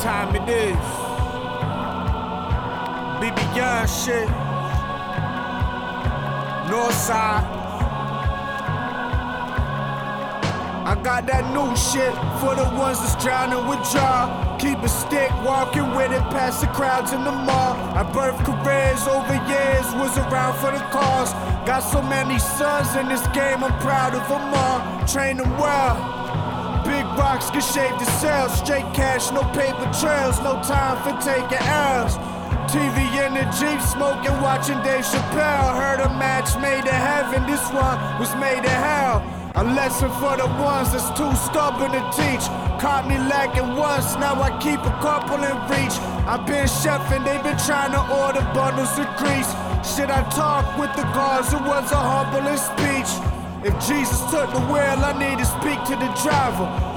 time it is. BB Young shit. Northside. I got that new shit for the ones that's drowning with jaw. Keep a stick, walking with it past the crowds in the mall. I birthed careers over years, was around for the cause. Got so many sons in this game, I'm proud of them all. Train them well. Big rocks get shaved to sell. Straight cash, no paper trails. No time for taking L's. TV in the Jeep, smoking, watching Dave Chappelle. Heard a match made in heaven, this one was made in hell. A lesson for the ones that's too stubborn to teach. Caught me lacking once, now I keep a couple in reach. I've been chefing, they been trying to order bundles of grease. Shit, I talk with the gods, it was a humbling speech. If Jesus took the wheel, I need to speak to the driver.